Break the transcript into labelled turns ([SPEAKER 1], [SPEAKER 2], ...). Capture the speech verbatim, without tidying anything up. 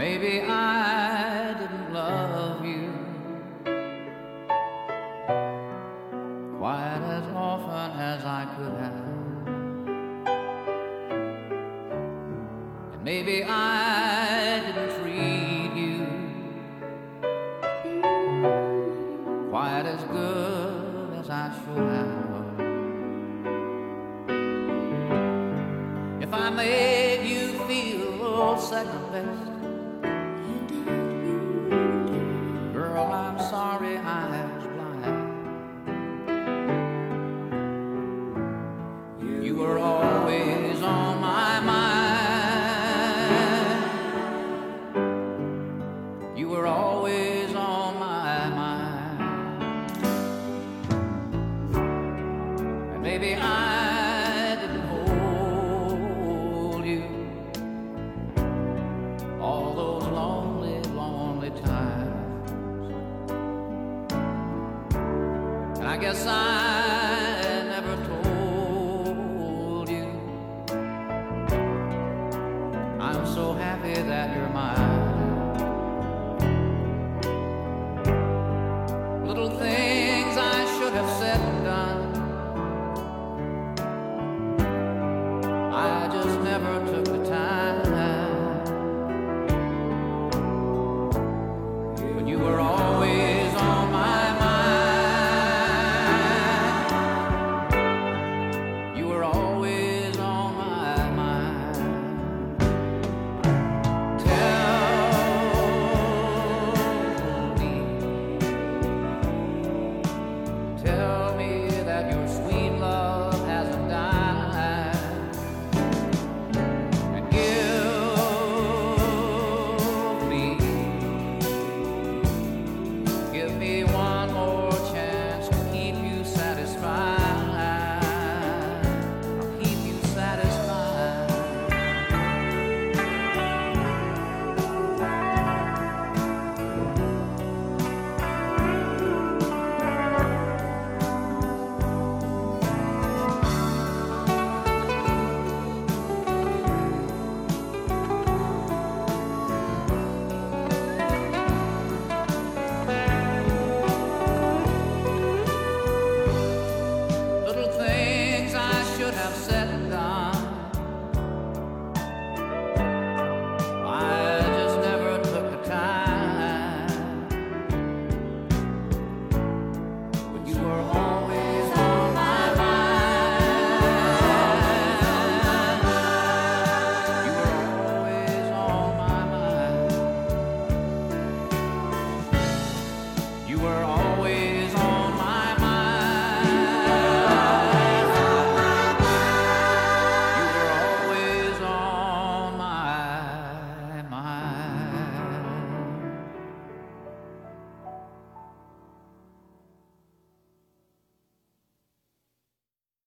[SPEAKER 1] maybe I didn't love you quite as often as I could have, and maybe I didn't treat you quite as good as I should have. If I made you feel second best, girl, I'm sorry I was blind. You were always on my mind. You were always on my mind. And maybe I didn't hold you all those lonely, lonely times. And I guess I